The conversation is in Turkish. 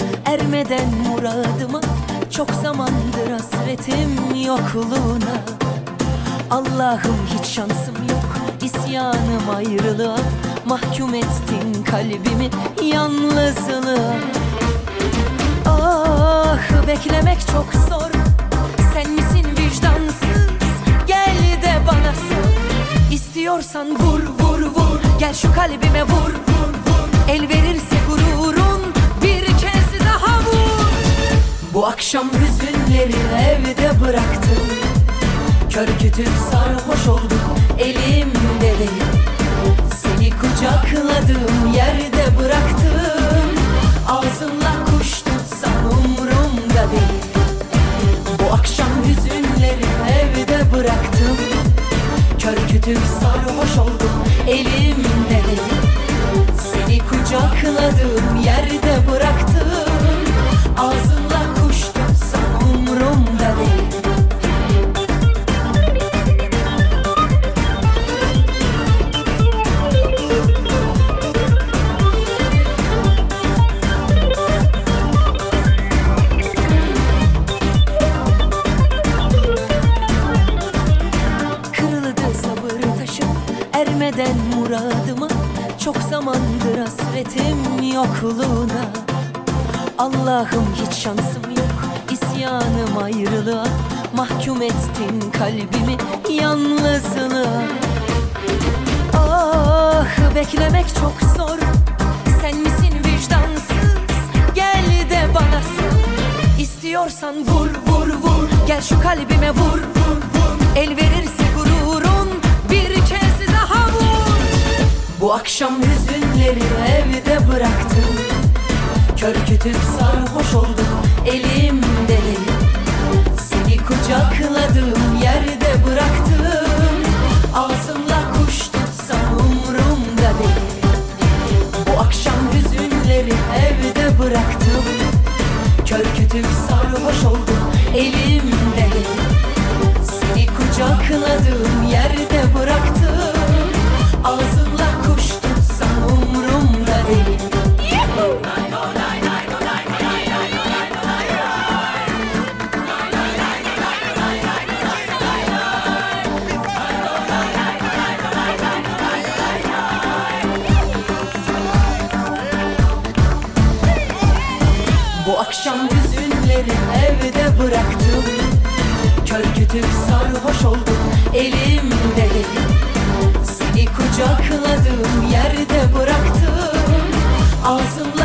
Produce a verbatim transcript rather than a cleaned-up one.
ermeden muradıma. Çok zamandır hasretim yokluğuna. Allah'ım hiç şansım yok, isyanım ayrılığa. Mahkum ettin kalbimi yalnızlığa. Ah, beklemek çok zor, sen misin vicdansız? Gel de bana sor. İstiyorsan vur vur vur, gel şu kalbime vur vur vur. El verirse gururun bir kez daha vur. Bu akşam hüzünleri evde bıraktım. Kör kütük sarhoş oldum, elimde değil. Seni kucakladığım yerde bıraktım. Ağzınla kuş tutsan umurumda değil. Bu akşam hüzünleri evde bıraktım. Kör kütük sarhoş oldum, elimde değil. Seni kucakladığım yerde bıraktım. Ağzınla kuş tutsan umurumda değil. Ermeden muradıma, çok zamandır hasretim yokluğuna. Allah'ım hiç şansım yok, isyanım ayrılığa. Mahkum ettin kalbimi yalnızlığa. Ah, beklemek çok zor, sen misin vicdansız? Gel de bana sor. İstiyorsan vur vur vur, gel şu kalbime vur vur vur. El verirse gururun bir kez daha vur. Bu akşam hüzünleri evde bıraktım. Kör kütük sarhoş oldum, elimde değil. Seni kucakladığım yerde bıraktım. Ağzımla kuş tutsam umurumda değil. Bu akşam hüzünleri evde bıraktım. Kör kütük sarhoş oldum, elimde değil. Seni kucakladığım yerde bıraktım. Ağzımla kuş tutsan umurumda değil. Bu akşam hüzünleri evde bıraktım. Kör kütük sarhoş oldum, elimde değil. Seni kucakladığım yerde bıraktım. Ağzımla